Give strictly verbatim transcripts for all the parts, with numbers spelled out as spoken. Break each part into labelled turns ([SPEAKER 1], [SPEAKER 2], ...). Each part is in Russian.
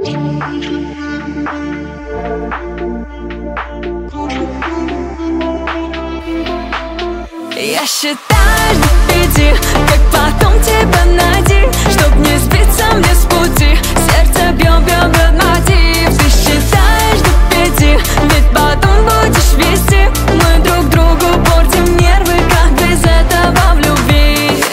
[SPEAKER 1] Я считаю до пяти, как потом тебя найти, чтоб не сбиться мне с пути. Сердце бьет, бьет, бьет мотив. Ты считаешь до пяти, ведь потом будешь вести. Мы друг другу портим нервы, как без этого в любви.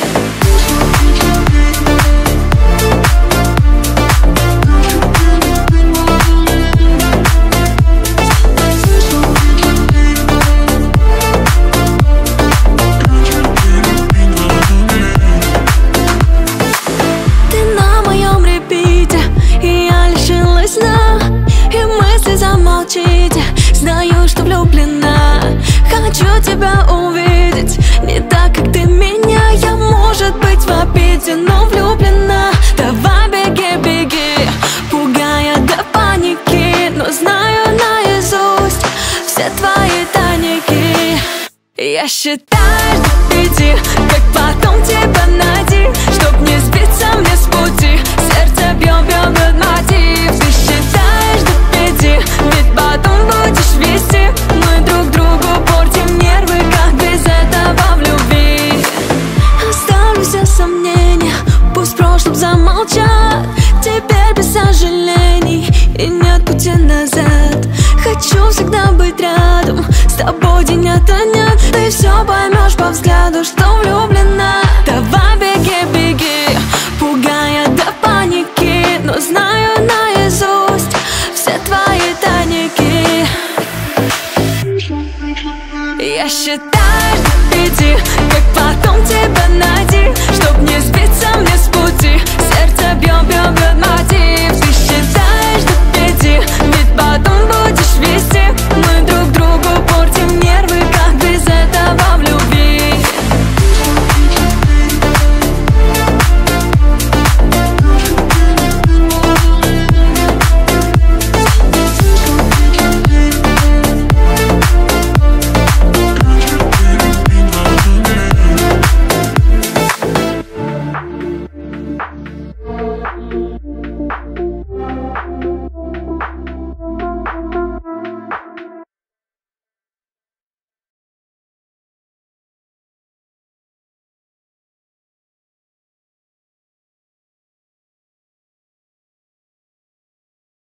[SPEAKER 1] Знаю, что влюблена, хочу тебя увидеть. Не так, как ты меня, я, может быть, в обиде, но влюблена. Давай беги, беги, пугая до паники, но знаю наизусть все твои тайники. Я считаю до пяти, как потом тебя найти, чтоб не сбиться мне с пути. Сердце бьет, бьет, бьет мотив. Ты считаешь до пяти, ведь потом будешь вести. Мы друг другу портим нервы, как без этого в любви. Оставлю все сомнения, пусть в прошлом замолчат. Теперь без сожалений и нет пути назад. Хочу всегда быть рядом с тобой день ото дня. Ты все поймешь по взгляду.